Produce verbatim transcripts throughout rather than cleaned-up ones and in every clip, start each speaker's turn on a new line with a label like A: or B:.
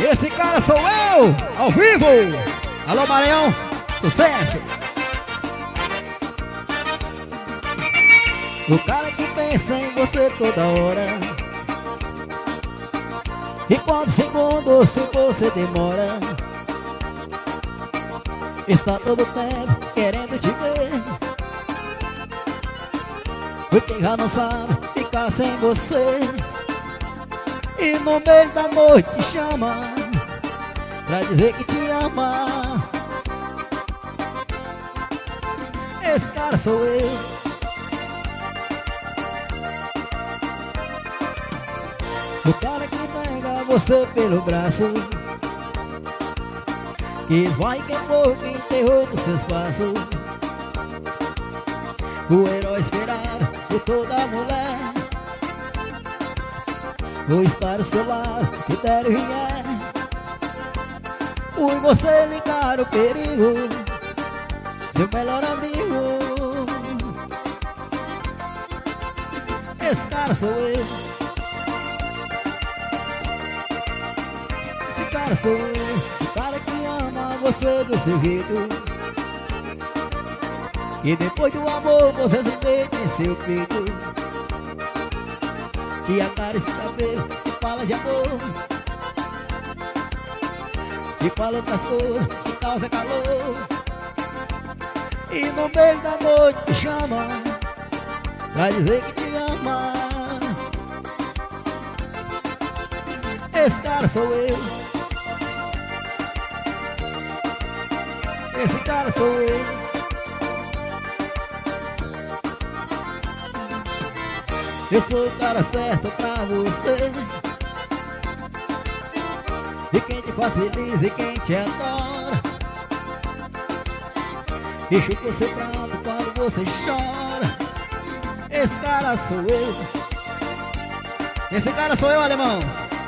A: Esse cara sou eu, ao vivo. Alô, Maranhão, sucesso. O cara que pensa em você toda hora, e quantos segundos se você demora, está todo tempo querendo te ver, porque já não sabe ficar sem você. E no meio da noite te chama pra dizer que te ama. Esse cara sou eu. O cara que pega você pelo braço, que esvai, queimou, que enterrou nos seus passos. O herói esperado por toda mulher, vou estar ao seu lado, que der e vier. Fui você ligar o perigo, seu melhor amigo. Esse cara sou eu. Esse cara sou eu. O cara que ama você do seu jeito, e depois do amor você se deita em seu peito, e acaricia o cabelo e fala de amor, e fala outras coisas que causa calor. E no meio da noite te chama pra dizer que te ama. Esse cara sou eu. Esse cara sou eu. Eu sou o cara certo pra você, e quem te faz feliz e quem te adora, e chupa o seu pranto quando você chora. Esse cara sou eu. Esse cara sou eu, alemão.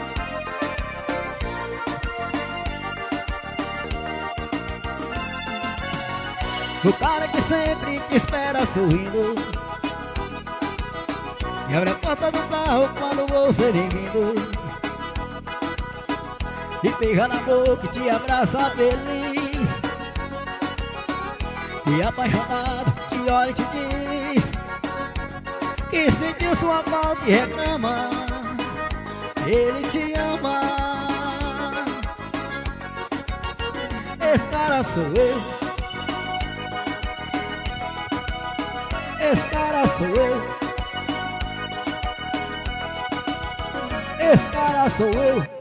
A: O cara que sempre te espera sorrindo, e abre a porta do carro quando você vem vindo, e pega na boca e te abraça feliz, e apaixonado te olha e te diz que sentiu sua falta e reclama. Ele te ama. Esse cara sou eu. Esse cara sou eu. Esse cara sou eu.